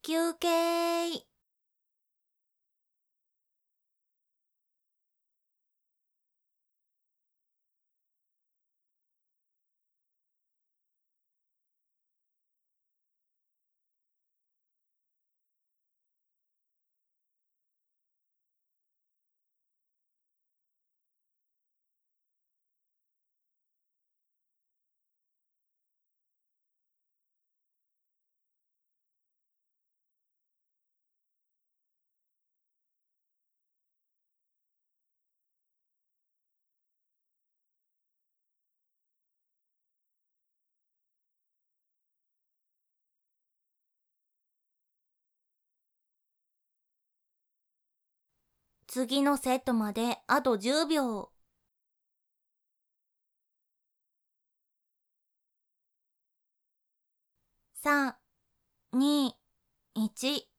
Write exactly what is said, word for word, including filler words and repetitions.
休憩。次のセットまであとじゅうびょう。さん、に、いち。